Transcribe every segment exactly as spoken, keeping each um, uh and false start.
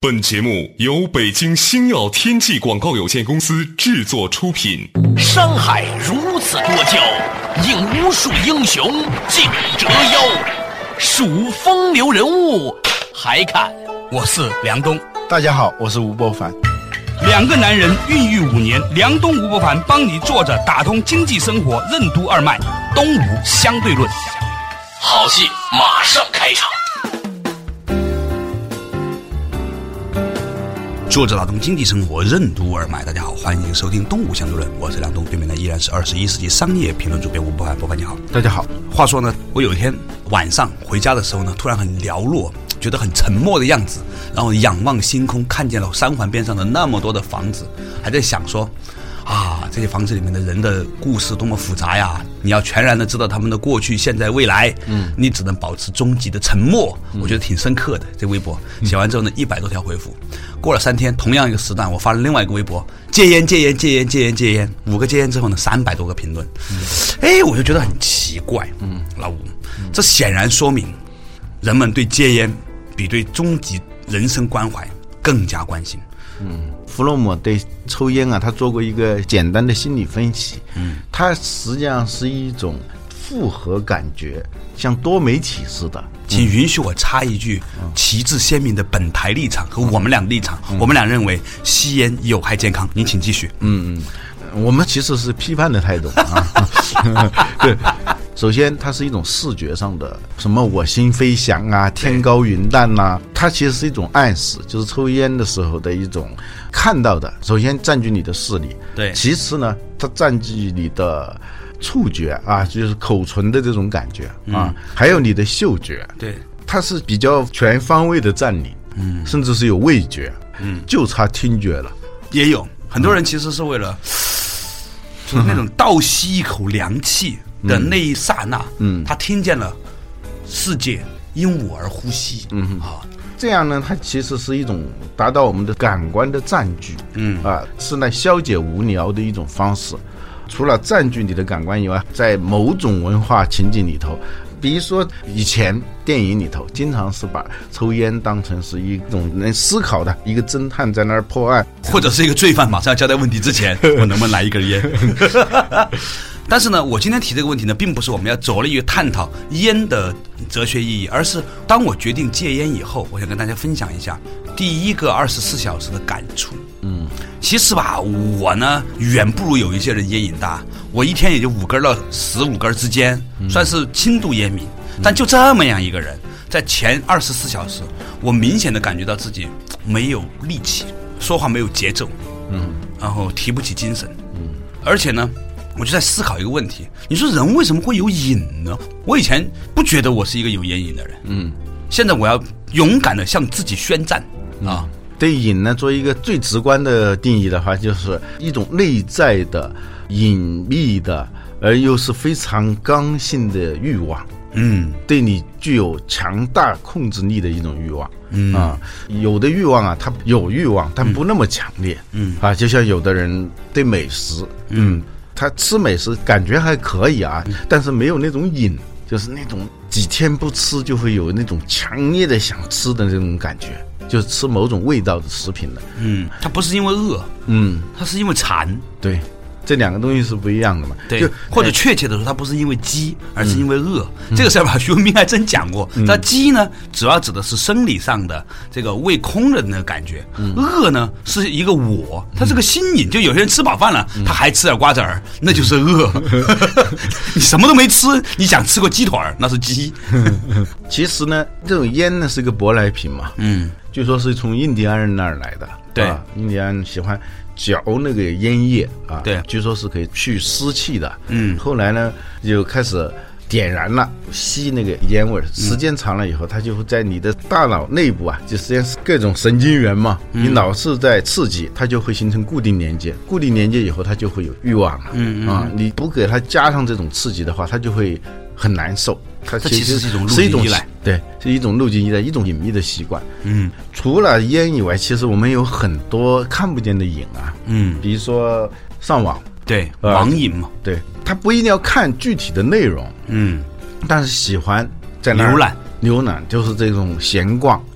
本节目由北京星耀天际广告有限公司制作出品。 山海如此多娇，引无数英雄竞折腰。数风流人物，还看我是梁东。 大家好，我是吴伯凡。 两个男人孕育五年，梁东吴伯凡帮你坐着打通经济生活任督二脉，东吴相对论。 好戏马上开场。 坐着打通经济生活任督二脉，大家好，欢迎收听东吴相对论，我是梁东，对面的依然是二十一世纪商业评论主编吴伯凡。伯凡你好。 大家好。 话说呢，我有一天晚上回家的时候呢，突然很寥落，觉得很沉默的样子，然后仰望星空，看见了三环边上的那么多的房子，还在想说啊，这些房子里面的人的故事多么复杂呀！你要全然的知道他们的过去、现在、未来，嗯，你只能保持终极的沉默。嗯、我觉得挺深刻的。这微博写完之后呢，一百多条回复。过了三天，同样一个时段，我发了另外一个微博，戒烟、戒烟、戒烟、戒烟、戒烟，五个戒烟之后呢，三百多个评论。哎、嗯，我就觉得很奇怪。嗯，老吴，这显然说明人们对戒烟比对终极人生关怀更加关心。 嗯，弗洛姆对抽烟啊，他做过一个简单的心理分析。嗯，它实际上是一种复合感觉，像多媒体似的。 请允许我插一句，嗯、旗帜鲜明的本台立场和我们俩的立场，嗯、我们俩认为吸烟有害健康。您请继续。 嗯嗯，我们其实是批判的态度啊。对。首先它是一种视觉上的什么我心飞翔啊，天高云淡啊，它其实是一种暗示，就是抽烟的时候的一种看到的，首先占据你的视力，对，其次呢它占据你的触觉啊，就是口唇的这种感觉啊、嗯、还有你的嗅觉，对，它是比较全方位的占领，嗯，甚至是有味觉，嗯，就差听觉了。 也有很多人其实是为了、嗯、就是那种倒吸一口凉气的那一刹那，嗯，他听见了世界因我而呼吸，嗯啊， 这样呢，它其实是一种达到我们的感官的占据，嗯啊，是来消解无聊的一种方式。除了占据你的感官以外，在某种文化情景里头，比如说以前电影里头经常是把抽烟当成是一种能思考的一个侦探在那儿破案， 或者是一个罪犯马上要交代问题之前我能不能来一根烟。但是呢，我今天提这个问题呢，并不是我们要着力于探讨烟的哲学意义，而是当我决定戒烟以后，我想跟大家分享一下第一个二十四小时的感触。嗯，其实吧，我呢远不如有一些人烟瘾大，我一天也就五根到十五根之间，算是轻度烟民。嗯、但就这么样一个人，在前二十四小时，我明显的感觉到自己没有力气，说话没有节奏，嗯，然后提不起精神，嗯，而且呢。我就在思考一个问题，你说人为什么会有瘾呢？我以前不觉得我是一个有烟瘾的人，嗯，现在我要勇敢的向自己宣战、嗯、啊！ 对瘾呢，做一个最直观的定义的话，就是一种内在的、隐秘的，而又是非常刚性的欲望，嗯，对你具有强大控制力的一种欲望。嗯啊，有的欲望啊，它有欲望，但不那么强烈，嗯啊，就像有的人对美食，嗯。他吃美食感觉还可以啊，但是没有那种瘾，就是那种几天不吃就会有那种强烈的想吃的那种感觉，就是吃某种味道的食品的。嗯， 他不是因为饿，嗯，他是因为馋。 对，这两个东西是不一样的嘛。 对，或者确切的说，他不是因为饥，而是因为饿。嗯、这个事儿吧，徐文斌还真讲过。那、嗯、饥呢，主要指的是生理上的这个胃空的那个感觉。嗯、饿呢，是一个我，它是个心瘾。就有些人吃饱饭了，嗯、他还吃点瓜子儿，那就是饿。你什么都没吃，你想吃个鸡腿儿，那是饥。 其实呢，这种烟呢是个舶来品嘛。嗯，据说是从印第安人那儿来的。对、啊，印第安人喜欢嚼那个烟叶啊，对，据说是可以去湿气的。嗯，后来呢就开始点燃了，吸那个烟味，时间长了以后，它就会在你的大脑内部啊，就实际上是各种神经元嘛，嗯、你脑是在刺激，它就会形成固定连接，固定连接以后，它就会有欲望了。嗯嗯啊，你不给它加上这种刺激的话，它就会很难受。 它其实是一种路径依赖， 对，是一种路径依赖，一种隐秘的习惯。嗯，除了烟以外，其实我们有很多看不见的瘾啊。嗯，比如说上网， 对，呃、网瘾嘛， 对，它不一定要看具体的内容，嗯，但是喜欢在那浏览， 浏览就是这种闲逛，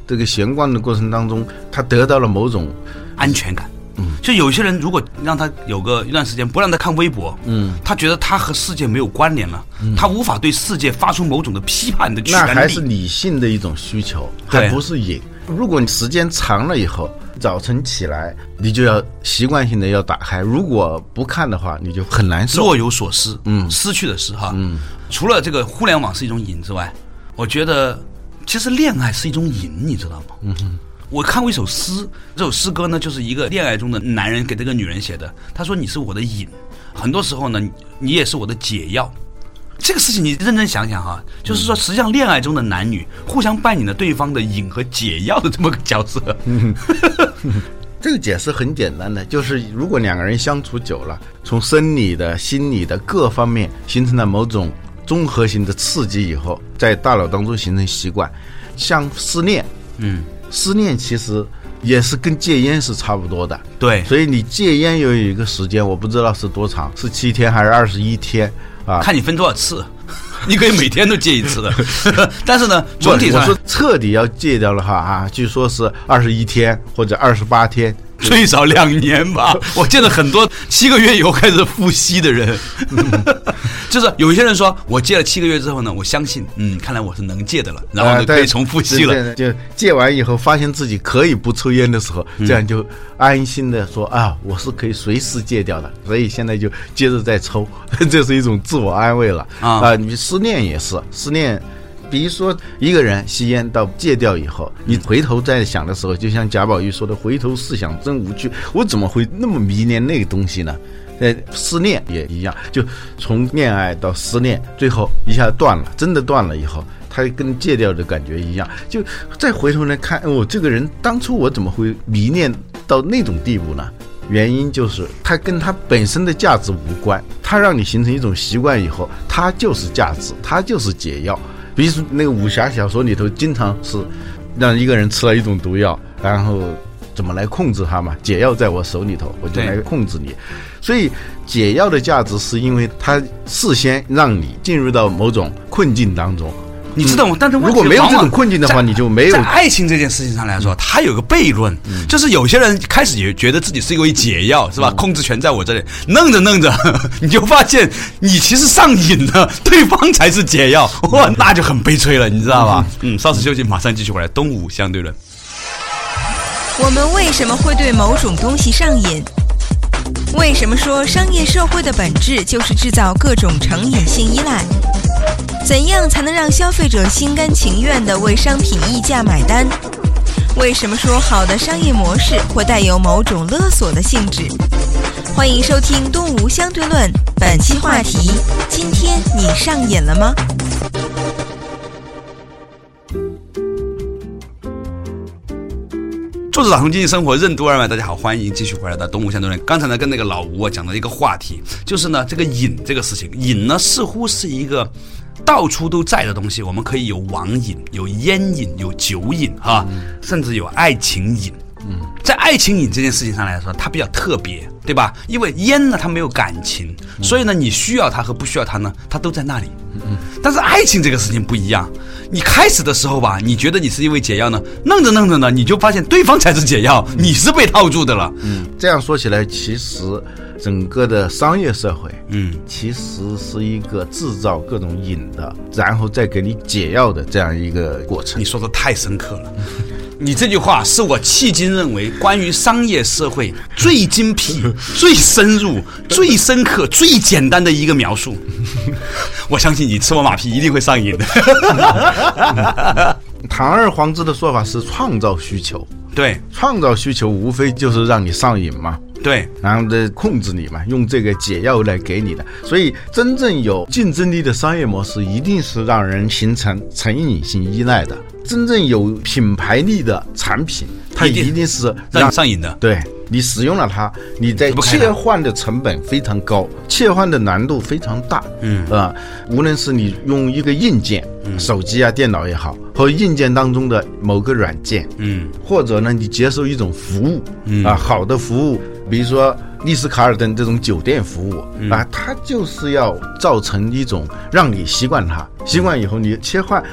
这个闲逛的过程当中，他得到了某种安全感。嗯，就有些人如果让他有个一段时间不让他看微博，嗯，他觉得他和世界没有关联了，嗯，他无法对世界发出某种的批判的权利。 那还是理性的一种需求，还不是瘾。如果你时间长了以后，早晨起来你就要习惯性的要打开，如果不看的话，你就很难受。 若有所失，嗯，失去的失哈。嗯，除了这个互联网是一种瘾之外，我觉得其实恋爱是一种瘾，你知道吗？嗯哼。我看过一首诗，这首诗歌呢，就是一个恋爱中的男人给这个女人写的。他说：“你是我的瘾，很多时候呢，你也是我的解药。”这个事情你认真想想哈，就是说，实际上恋爱中的男女互相扮演了对方的瘾和解药的这么个角色。嗯， 这个解释很简单的，就是如果两个人相处久了，从生理的、心理的各方面形成了某种综合性的刺激以后，在大脑当中形成习惯，像失恋，嗯。思念其实也是跟戒烟是差不多的， 对， 所以你戒烟有一个时间，我不知道是多长，是七天还是二十一天啊？ 看你分多少次，你可以每天都戒一次的。但是呢，总体上我说彻底要戒掉了哈啊，据说是二十一天或者二十八天。 最少两年吧，我见了很多七个月以后开始复吸的人，就是有一些人说，我戒了七个月之后呢，我相信，嗯，看来我是能戒的了，然后就可以重复吸了。 呃、就戒完以后，发现自己可以不抽烟的时候，这样就安心的说啊，我是可以随时戒掉的，所以现在就接着再抽，这是一种自我安慰了啊、呃。你失恋也是失恋。比如说一个人吸烟到戒掉以后，你回头再想的时候，就像贾宝玉说的，回头试想真无趣，我怎么会那么迷恋那个东西呢？呃，失恋也一样，就从恋爱到失恋，最后一下断了，真的断了以后，它跟戒掉的感觉一样，就再回头来看，哦，这个人当初我怎么会迷恋到那种地步呢？原因就是它跟它本身的价值无关，它让你形成一种习惯以后，它就是价值，它就是解药。比如说那个武侠小说里头经常是让一个人吃了一种毒药，然后怎么来控制它嘛，解药在我手里头，我就来控制你。所以解药的价值是因为它事先让你进入到某种困境当中， 你知道吗？但是如果没有这种困境的话，你就没有。 在爱情这件事情上来说，它有个悖论，嗯、就是有些人开始也觉得自己是一位解药，是吧？嗯、控制权在我这里，弄着弄着，你就发现你其实上瘾了，对方才是解药，哇，那就很悲催了，你知道吧？嗯，稍事休息，马上继续回来。东吴相对论。 我们为什么会对某种东西上瘾？为什么说商业社会的本质就是制造各种成瘾性依赖？怎样才能让消费者心甘情愿地为商品溢价买单？为什么说好的商业模式会带有某种勒索的性质？欢迎收听《东吴相对论》，本期话题：今天你上瘾了吗？ 作者打通经济生活任督二脉，大家好，欢迎继续回来到东吴相对论。刚才呢，跟那个老吴啊讲的一个话题，就是呢，这个瘾这个事情，瘾呢似乎是一个到处都在的东西。我们可以有网瘾，有烟瘾，有酒瘾哈，嗯、甚至有爱情瘾。嗯，在爱情瘾这件事情上来说，它比较特别，对吧？因为烟呢，它没有感情，嗯、所以呢，你需要它和不需要它呢，它都在那里。嗯，但是爱情这个事情不一样，你开始的时候吧，你觉得你是一味解药呢，弄着弄着呢，你就发现对方才是解药，你是被套住的了。 嗯，这样说起来，其实整个的商业社会，嗯，其实是一个制造各种瘾的，然后再给你解药的这样一个过程。 你说的太深刻了。你这句话是我迄今认为关于商业社会最精辟、最深入、最深刻、最简单的一个描述。我相信你吃我马屁一定会上瘾的。 堂而皇之的说法是创造需求， 对， 创造需求无非就是让你上瘾嘛。 对， 然后再控制你嘛，用这个解药来给你的。所以真正有竞争力的商业模式一定是让人形成成瘾性依赖的。真正有品牌力的产品，它一定是让你上瘾的。 对，你使用了它，你在切换的成本非常高，切换的难度非常大。嗯啊、呃，无论是你用一个硬件，嗯、手机啊、电脑也好，和硬件当中的某个软件，嗯，或者呢，你接受一种服务，嗯啊，好的服务。比如说丽思卡尔顿这种酒店服务、嗯、啊，它就是要造成一种让你习惯它，习惯以后你切换很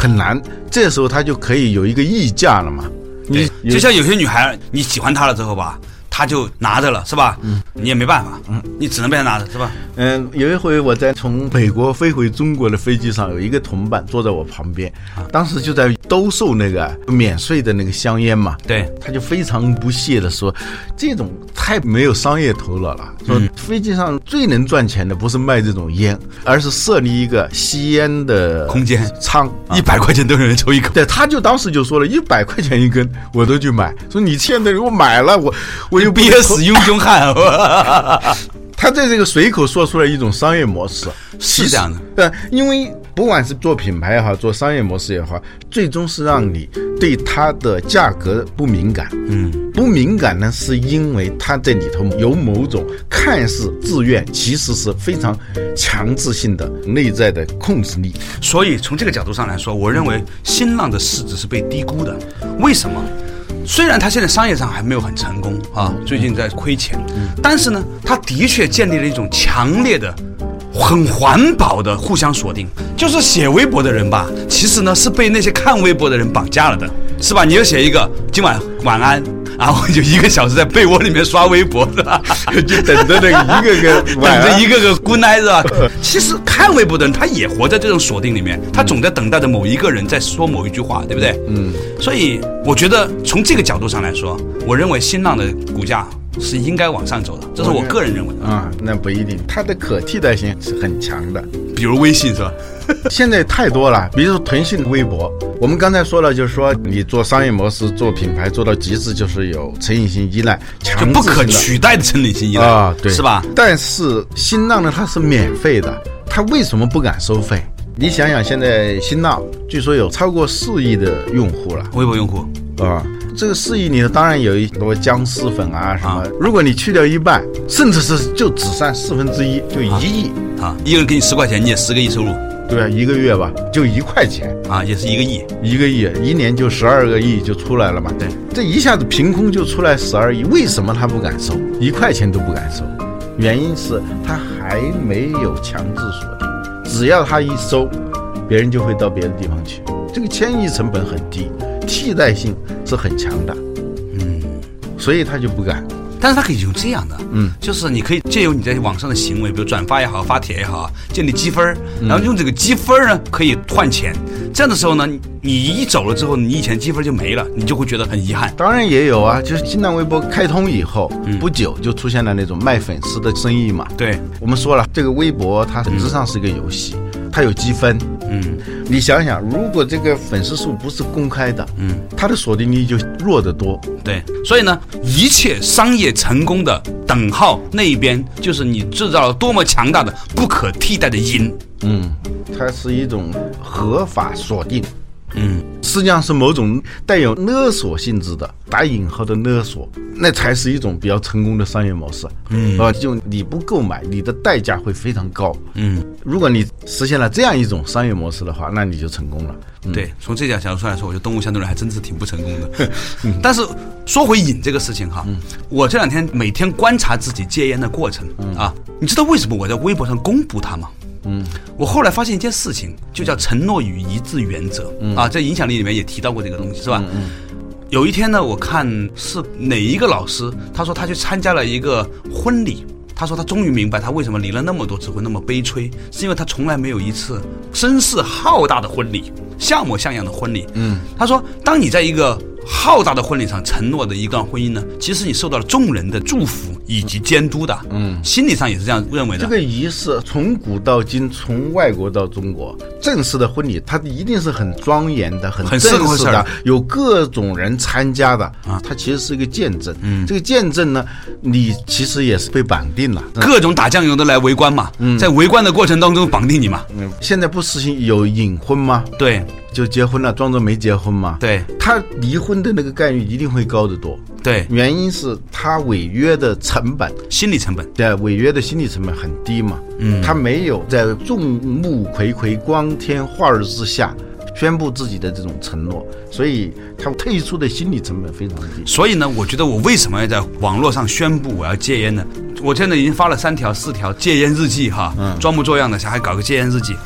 很难，这时候他就可以有一个溢价了嘛。 你就像有些女孩，你喜欢她了之后吧，她就拿着了，是吧？嗯，你也没办法，嗯，你只能被她拿着，是吧？ 嗯，有一回我在从美国飞回中国的飞机上，有一个同伴坐在我旁边，当时就在兜售那个免税的那个香烟嘛， 对， 他就非常不屑的说，这种太没有商业头脑了，说飞机上最能赚钱的不是卖这种烟，而是设立一个吸烟的空间仓， 一百块钱都有人抽一口。 对，他就当时就说了，一百块钱一根，我都去买。说你现在我买了，我我又憋死英雄汉。 他在这个随口说出来一种商业模式， 是这样的。 对，因为不管是做品牌也好，做商业模式也好，最终是让你对它的价格不敏感。嗯，不敏感呢，是因为它在里头有某种看似自愿，其实是非常强制性的内在的控制力。 所以从这个角度上来说，我认为新浪的市值是被低估的。为什么？虽然他现在商业上还没有很成功啊，最近在亏钱，但是呢，他的确建立了一种强烈的、很环保的互相锁定。就是写微博的人吧，其实呢是被那些看微博的人绑架了的，是吧？你就写一个今晚晚安，然后就一个小时在被窝里面刷微博，是吧？ 就等着那个一个个等着一个个 good night， 是吧？其实看微博的人他也活在这种锁定里面，他总在等待着某一个人在说某一句话，对不对？嗯。所以我觉得从这个角度上来说，我认为新浪的股价是应该往上走的，这是我个人认为的啊。那不一定，它的可替代性是很强的， 比如微信是吧？ 现在太多了，比如说腾讯微博，我们刚才说了，就是说你做商业模式、做品牌做到极致，就是有成瘾性依赖，强制性的就不可取代的成瘾性依赖啊，对， 是吧？ 但是新浪呢，它是免费的，它为什么不敢收费？你想想，现在新浪据说有超过四亿的用户了， 微博用户啊。这个四亿里头当然有一多僵尸粉啊什么，啊、如果你去掉一半，甚至是就只剩四分之一，就一亿啊，一个人给你十块钱，你也十个亿收入。 对啊，一个月吧，就一块钱啊，也是一个亿， 一个亿，一年就十二个亿就出来了嘛。 对， 这一下子凭空就出来十二亿，为什么他不敢收？一块钱都不敢收，原因是他还没有强制锁定，只要他一收，别人就会到别的地方去。这个迁移成本很低，替代性是很强的，嗯，所以他就不敢。 但是他可以用这样的，嗯，就是你可以借由你在网上的行为，比如转发也好，发帖也好，建立积分，然后用这个积分呢可以换钱。这样的时候呢，你一走了之后，你以前积分就没了，你就会觉得很遗憾。 当然也有啊，就是新浪微博开通以后，嗯、不久就出现了那种卖粉丝的生意嘛。 对， 我们说了，这个微博它本质上是一个游戏。嗯，它有积分，嗯，你想想，如果这个粉丝数不是公开的，嗯，它的锁定力就弱得多。 对，所以呢，一切商业成功的等号那一边，就是你制造了多么强大的不可替代的因。 嗯，它是一种合法锁定。嗯，实际上是某种带有勒索性质的打引号的勒索，那才是一种比较成功的商业模式。嗯，啊，就你不购买，你的代价会非常高。嗯，如果你实现了这样一种商业模式的话，那你就成功了。 嗯、对，从这点角度来说，我觉得动物相对论还真是挺不成功的。嗯、但是说回瘾这个事情哈，嗯、我这两天每天观察自己戒烟的过程、嗯、啊，你知道为什么我在微博上公布它吗？嗯，我后来发现一件事情，就叫承诺与一致原则、嗯、啊，在影响力里面也提到过这个东西，是吧？嗯嗯，有一天呢，我看是哪一个老师，他说他去参加了一个婚礼，他说他终于明白他为什么离了那么多次婚那么悲催，是因为他从来没有一次声势浩大的婚礼，像模像样的婚礼。嗯，他说当你在一个浩大的婚礼上承诺的一段婚姻呢，其实你受到了众人的祝福以及监督的，嗯，心理上也是这样认为的。 这个仪式从古到今，从外国到中国，正式的婚礼它一定是很庄严的，很正式的，有各种人参加的啊，它其实是一个见证。嗯，这个见证呢，你其实也是被绑定了， 各种打酱油的来围观嘛，嗯，在围观的过程当中绑定你嘛。 嗯，现在不实行有隐婚吗？ 对。 就结婚了，装作没结婚嘛。 对， 他离婚的那个概率一定会高得多。 对， 原因是他违约的成本， 心理成本， 对，违约的心理成本很低嘛。嗯，他没有在众目睽睽、光天化日之下宣布自己的这种承诺，所以他退出的心理成本非常低。 所以呢，我觉得我为什么要在网络上宣布我要戒烟呢？我现在已经发了三条、四条戒烟日记哈，嗯，装模作样的，还搞个戒烟日记。嗯，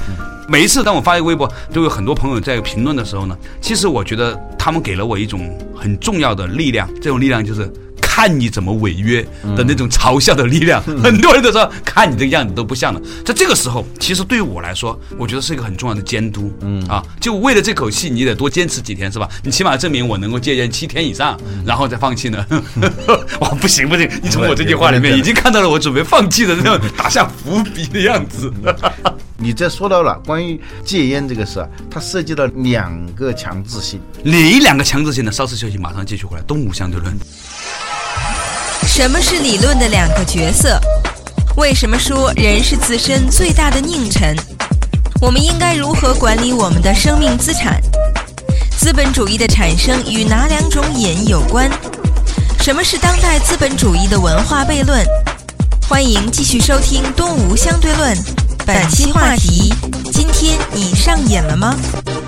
每一次当我发一个微博，都有很多朋友在评论的时候呢，其实我觉得他们给了我一种很重要的力量，这种力量就是看你怎么违约的那种嘲笑的力量。嗯、很多人都说看你这个样子都不像了，在这个时候，其实对于我来说，我觉得是一个很重要的监督。嗯啊，就为了这口气，你得多坚持几天，是吧？你起码证明我能够戒烟七天以上，嗯、然后再放弃呢。哇，不行不行！你从我这句话里面已经看到了我准备放弃的那种打下伏笔的样子。 你这说到了关于戒烟这个事，它涉及到两个强制性。 哪两个强制性呢？稍事休息，马上继续回来。东吴相对论。 什么是理论的两个角色？为什么说人是自身最大的佞臣？我们应该如何管理我们的生命资产？资本主义的产生与哪两种瘾有关？什么是当代资本主义的文化悖论？欢迎继续收听《东吴相对论》，本期话题：今天你上瘾了吗？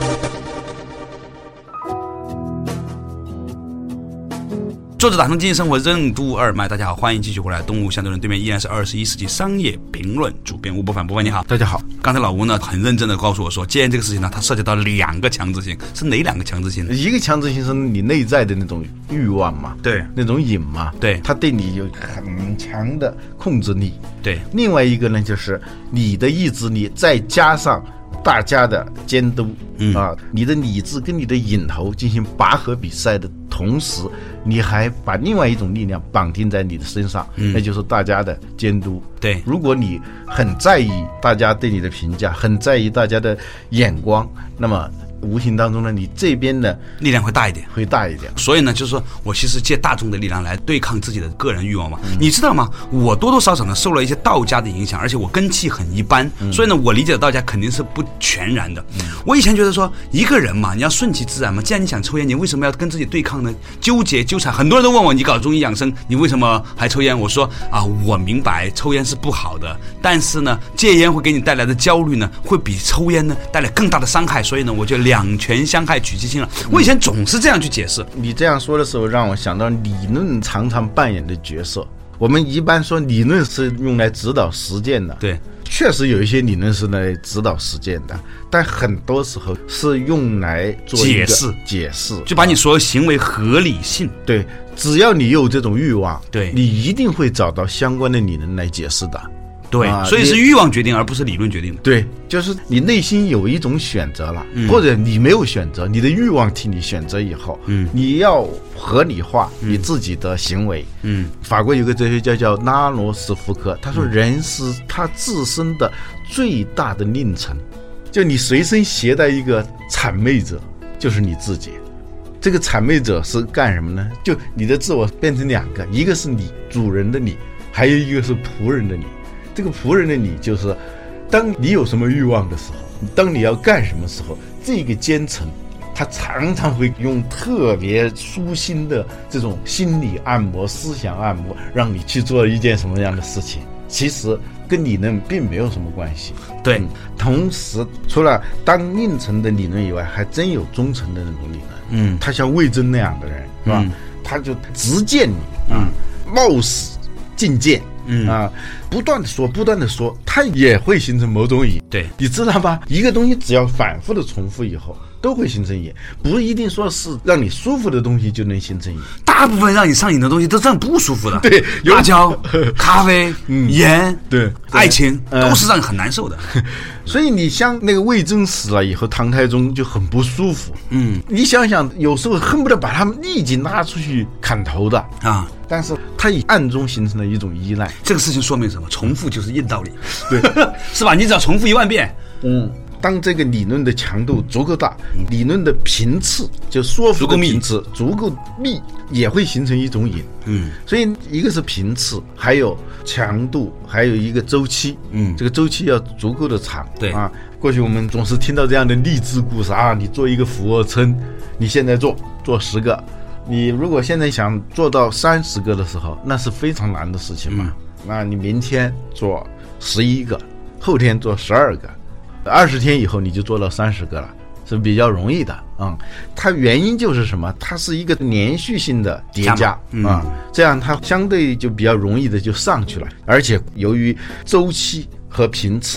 作者打通经济生活任督二脉，大家好，欢迎继续回来。东吴相对论对面依然是二十一世纪商业评论主编吴伯凡。伯凡你好。 大家好。 刚才老吴呢很认真的告诉我说，戒烟这个事情呢，它涉及到两个强制性，是哪两个强制性呢？ 一个强制性是你内在的那种欲望嘛， 对， 那种瘾嘛， 对， 它对你有很强的控制力， 对。 另外一个呢，就是你的意志力再加上大家的监督，嗯啊，你的理智跟你的瘾头进行拔河比赛的同时，你还把另外一种力量绑定在你的身上，嗯、那就是大家的监督。 对， 如果你很在意大家对你的评价，很在意大家的眼光，那么无形当中呢，你这边的力量会大一点， 会大一点。 所以呢，就是说我其实借大众的力量来对抗自己的个人欲望嘛。嗯、你知道吗？我多多少少呢受了一些道家的影响，而且我根气很一般，嗯、所以呢，我理解的道家肯定是不全然的。嗯、我以前觉得说，一个人嘛，你要顺其自然嘛。既然你想抽烟，你为什么要跟自己对抗呢？纠结纠缠，很多人都问我，你搞中医养生，你为什么还抽烟？我说啊，我明白抽烟是不好的，但是呢，戒烟会给你带来的焦虑呢，会比抽烟呢带来更大的伤害，所以呢，我就两全相害取其轻了。我以前总是这样去解释。 你这样说的时候，让我想到理论常常扮演的角色。我们一般说理论是用来指导实践的， 对， 确实有一些理论是来指导实践的，但很多时候是用来做一个解释， 解释， 就把你所有行为合理性。 对，只要你有这种欲望， 对， 你一定会找到相关的理论来解释的。 对、啊，所以是欲望决定，而不是理论决定的。 对，就是你内心有一种选择了，嗯、或者你没有选择，你的欲望替你选择以后，嗯，你要合理化你自己的行为。嗯，法国有个哲学家叫拉罗斯福克，他说人是他自身的最大的佞臣，就你随身携带一个谄媚者，就是你自己。这个谄媚者是干什么呢？就你的自我变成两个，一个是你主人的你，还有一个是仆人的你。这个仆人的你，就是当你有什么欲望的时候，当你要干什么时候，这个奸臣他常常会用特别舒心的这种心理按摩、思想按摩，让你去做一件什么样的事情，其实跟理论并没有什么关系。 对、 嗯，同时除了当佞臣的理论以外，还真有忠诚的那种理论。嗯，他像魏征那样的人，是吧？嗯、他就直谏你啊，嗯、冒死进谏。嗯啊，不断的说，不断的说，它也会形成某种瘾。 对， 你知道吧？一个东西只要反复的重复以后，都会形成瘾，不一定说是让你舒服的东西就能形成瘾。 大部分让你上瘾的东西都是让不舒服的。 对， 辣椒、咖啡、嗯、盐， 对， 爱情、嗯、都是让你很难受的。 所以你像那个魏征死了以后，唐太宗就很不舒服。嗯，你想想，有时候恨不得把他们立即拉出去砍头的啊。但是他以暗中形成了一种依赖。 这个事情说明什么？重复就是硬道理， 对， 是吧？你只要重复一万遍， 嗯，当这个理论的强度足够大，嗯、理论的频次就说服的频次足够密，也会形成一种瘾。嗯，所以一个是频次，还有强度，还有一个周期。嗯，这个周期要足够的长。 对啊， 过去我们总是听到这样的励志故事啊，你做一个俯卧撑，你现在做做十个。你如果现在想做到三十个的时候，那是非常难的事情嘛。嗯、那你明天做十一个，后天做十二个，二十天以后你就做到三十个了，是比较容易的啊、嗯。它原因就是什么？它是一个连续性的叠加啊、嗯，这样它相对就比较容易的就上去了。而且由于周期和频次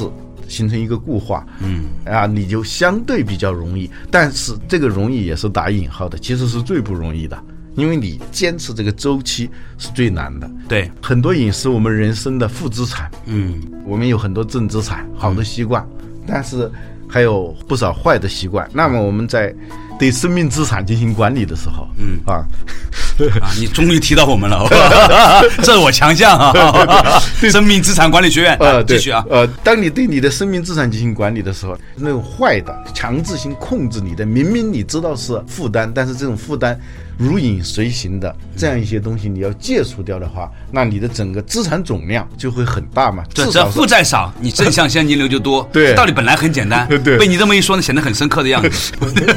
形成一个固化，嗯啊，你就相对比较容易，但是这个容易也是打引号的，其实是最不容易的，因为你坚持这个周期是最难的。 对， 很多瘾是我们人生的负资产， 嗯， 我们有很多正资产，好的习惯，嗯、但是还有不少坏的习惯。那么我们在对生命资产进行管理的时候，嗯啊， 啊，你终于提到我们了，这是我强项啊！生命资产管理学院， 呃， 继续啊， 呃，当你对你的生命资产进行管理的时候，那种坏的、强制性控制你的，明明你知道是负担，但是这种负担如影随形的这样一些东西，你要戒除掉的话，那你的整个资产总量就会很大嘛。 这只要负债少，你正向现金流就多。 对， 道理本来很简单， 对， 被你这么一说呢，显得很深刻的样子。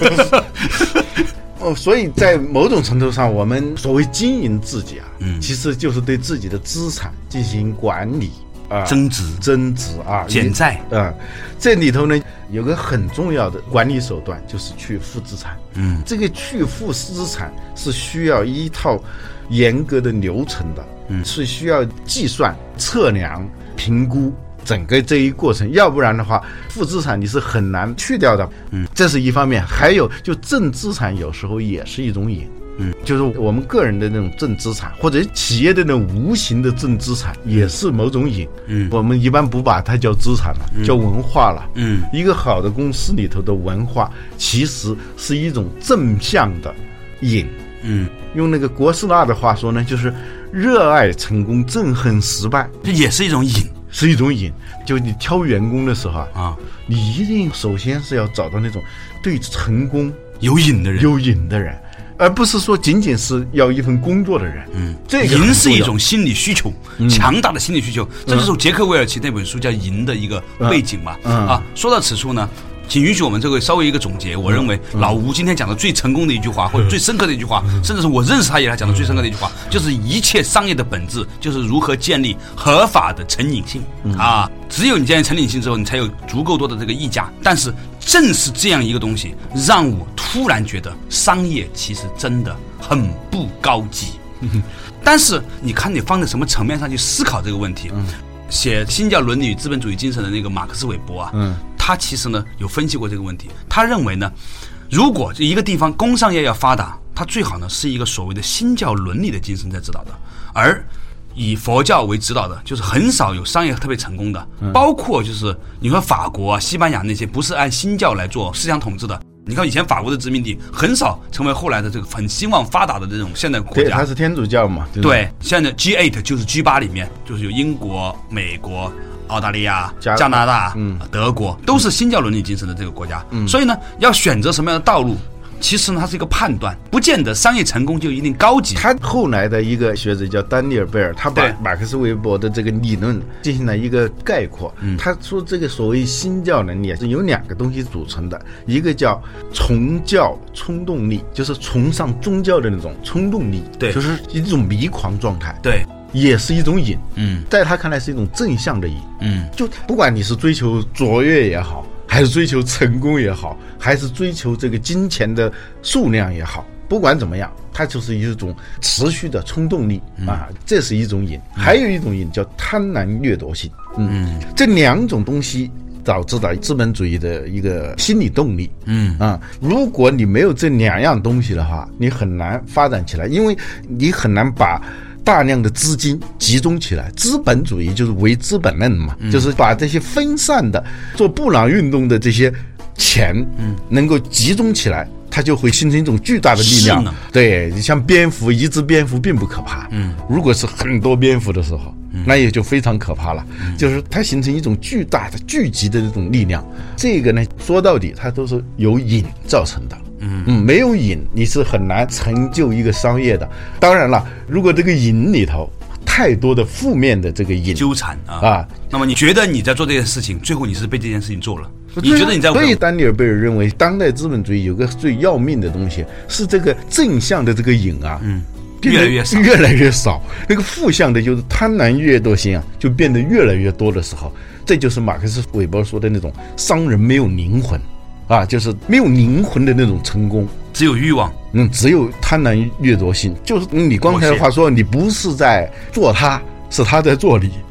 哦，所以在某种程度上，我们所谓经营自己啊，嗯，其实就是对自己的资产进行管理啊， 增值、 增值啊， 减债啊。这里头呢，有个很重要的管理手段，就是去负资产。嗯，这个去负资产是需要一套严格的流程的，嗯，是需要计算、测量、评估。整个这一过程，要不然的话，负资产你是很难去掉的。嗯，这是一方面。还有，就正资产有时候也是一种瘾。嗯，就是我们个人的那种正资产，或者企业的那种无形的正资产，也是某种瘾。嗯，我们一般不把它叫资产了，嗯、叫文化了。嗯，一个好的公司里头的文化，其实是一种正向的瘾。嗯，用那个国师那的话说呢，就是热爱成功，憎恨失败， 这也是一种瘾。 是一种瘾，就你挑员工的时候啊，啊，你一定首先是要找到那种对成功有瘾的人， 有瘾的人，而不是说仅仅是要一份工作的人。嗯，这个瘾是一种心理需求，嗯、强大的心理需求。这就是杰克韦尔奇那本书叫《瘾》的一个背景嘛。嗯嗯、啊，说到此处呢，请允许我们这个稍微一个总结。我认为老吴今天讲的最成功的一句话，或者最深刻的一句话，甚至是我认识他以来讲的最深刻的一句话，就是一切商业的本质就是如何建立合法的成瘾性啊！只有你建立成瘾性之后，你才有足够多的这个溢价。但是正是这样一个东西，让我突然觉得商业其实真的很不高级。但是你看你放在什么层面上去思考这个问题？写《新教伦理与资本主义精神》的那个马克思韦伯啊，嗯。他其实呢有分析过这个问题，他认为呢，如果一个地方工商业要发达，它最好呢是一个所谓的新教伦理的精神在指导的，而以佛教为指导的，就是很少有商业特别成功的，嗯、包括就是你说法国啊、西班牙那些不是按新教来做思想统治的。你看以前法国的殖民地很少成为后来的这个很兴旺发达的这种现代国家， 对，它是天主教嘛，对， 对，现在 G 八 就是 G 八 里面就是有英国、美国、澳大利亚、加拿大、嗯、德国，都是新教伦理精神的这个国家。嗯，所以呢，要选择什么样的道路，其实呢，它是一个判断，不见得商业成功就一定高级。 他后来的一个学者叫丹尼尔·贝尔，他把马克思韦伯的这个理论进行了一个概括。嗯，他说这个所谓新教能力是由两个东西组成的，一个叫崇教冲动力，就是崇尚宗教的那种冲动力， 对， 就是一种迷狂状态， 对。 也是一种瘾，嗯，在他看来是一种正向的瘾，嗯，就不管你是追求卓越也好，还是追求成功也好，还是追求这个金钱的数量也好，不管怎么样，它就是一种持续的冲动力、嗯、啊，这是一种瘾。嗯、还有一种瘾叫贪婪掠夺性，嗯，这两种东西导致了资本主义的一个心理动力，嗯啊，如果你没有这两样东西的话，你很难发展起来，因为你很难把大量的资金集中起来。资本主义就是唯资本论嘛、嗯、就是把这些分散的做布朗运动的这些钱能够集中起来，它就会形成一种巨大的力量。对，像蝙蝠，一只蝙蝠并不可怕，嗯，如果是很多蝙蝠的时候，嗯、那也就非常可怕了、嗯、就是它形成一种巨大的聚集的这种力量。这个呢，说到底它都是由瘾造成的。嗯嗯，没有瘾你是很难成就一个商业的。当然了，如果这个瘾里头太多的负面的这个瘾纠缠啊啊，那么你觉得你在做这件事情，最后你是被这件事情做了？你觉得你在？ 所以丹尼尔贝尔认为，当代资本主义有个最要命的东西是这个正向的这个瘾啊，嗯， 越来越少， 越来越少。那个负向的，就是贪婪掠夺性啊，就变得越来越多的时候，这就是马克思韦伯说的那种商人没有灵魂。啊，就是没有灵魂的那种成功， 只有欲望， 嗯，只有贪婪掠夺性。就是你刚才的话说，你不是在做他，是他在做你。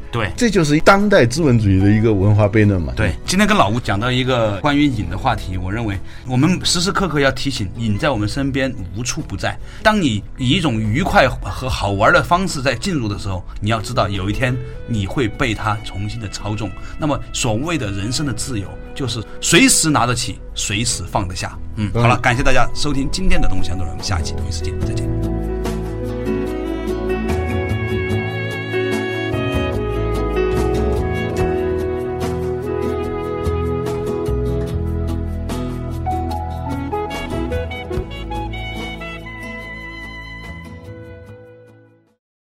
对， 这就是当代资本主义的一个文化悖论嘛。 对，今天跟老吴讲到一个关于瘾的话题，我认为我们时时刻刻要提醒，瘾在我们身边无处不在。当你以一种愉快和好玩的方式在进入的时候，你要知道有一天你会被它重新的操纵。那么所谓的人生的自由，就是随时拿得起，随时放得下。嗯，好了，感谢大家收听今天的东西很多人，我们下期同一时间再见。